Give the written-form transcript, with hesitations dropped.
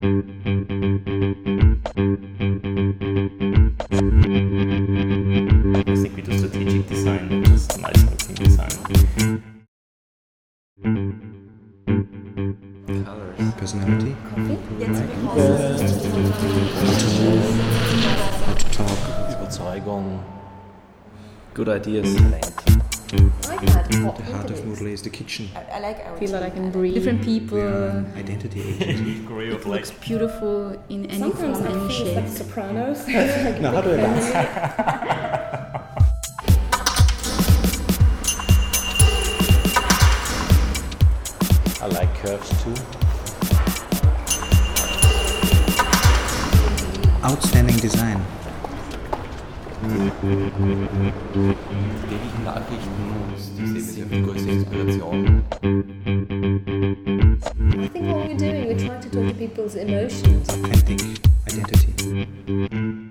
I think we do strategic design, not just nice looking design. Colors. Personality. How to talk. Überzeugung. Good ideas. The heart of Moodle is the kitchen. I like our Feel that I can breathe. Different people. Identity. It looks beautiful in any form, any shape. Like Sopranos. Now, how do I dance? I like curves too. Outstanding design. Täglichen Nachrichten und diese größte Inspiration. I think what we're doing, we're trying to talk to people's emotions. Authentic identity.